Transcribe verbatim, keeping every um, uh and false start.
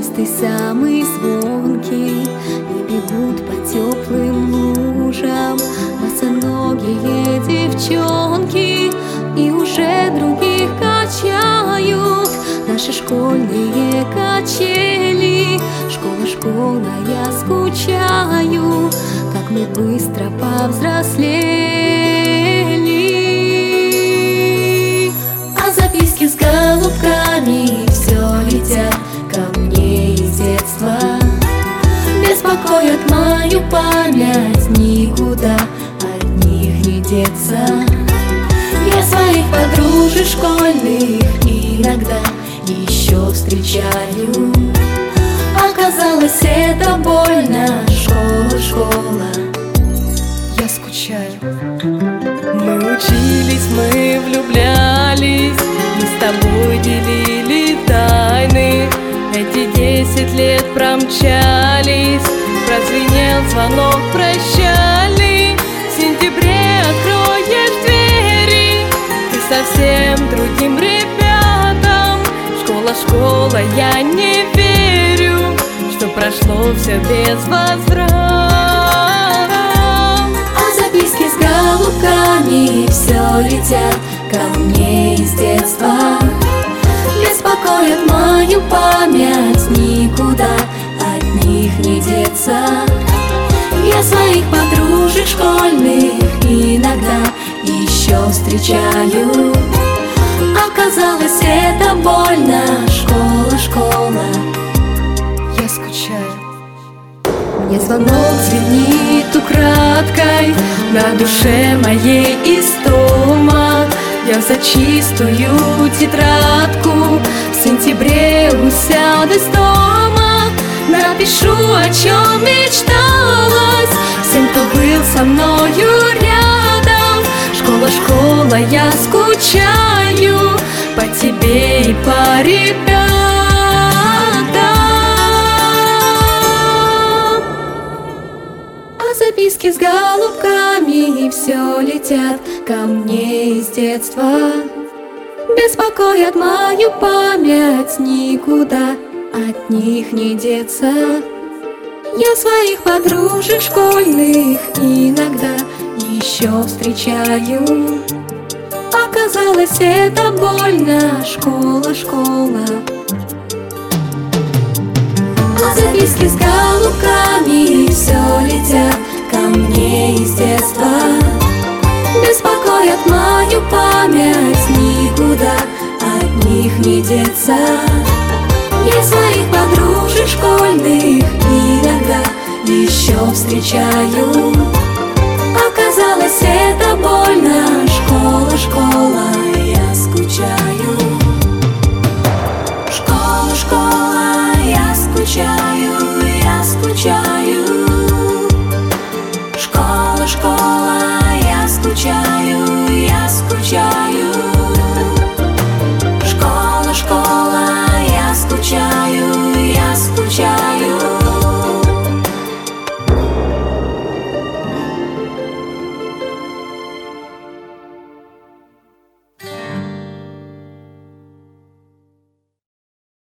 чистый, самый звонкий, и бегут по теплым лужам босоногие девчонки, и уже других качают наши школьные качели. Школа, школа, я скучаю, как мы быстро повзрослели. А записки с голубками все летят ко мне из детства, беспокоят мою память, никуда от них не деться. Я своих подружек школьных иногда еще встречаю. Оказалось, это больно, школа, школа, я скучаю. Мы учились, мы влюблялись, мы с тобой делили тайны. Эти десять лет промчались, прозвенел звонок прощальный. В сентябре откроешь двери, ты совсем другим ребятам. Школа, школа, я не верю, что прошло все без возврата. А записки с голубками все летят ко мне из детства, беспокоят мою память, никуда от них не деться. Я своих подружек школьных иногда еще встречаю. Оказалось, это больно, школа, школа, я скучаю. Мне звонок звенит украдкой, на душе моей истома. Я за чистую тетрадку в сентябре усядусь дома, напишу, о чем мечталось всем, кто был со мною рядом. Школа, школа, я скучаю по тебе и по ребятам. А записки с голубками все летят ко мне из детства, беспокоят мою память, никуда от них не деться. Я своих подружек школьных иногда еще встречаю. Оказалось, это больно, школа, школа. А записки с голубками все летят ко мне из детства, беспокоят мою память, никуда от них не деться. Я своих подружек школьных иногда еще встречаю. Оказалось, это больно, школа, школа.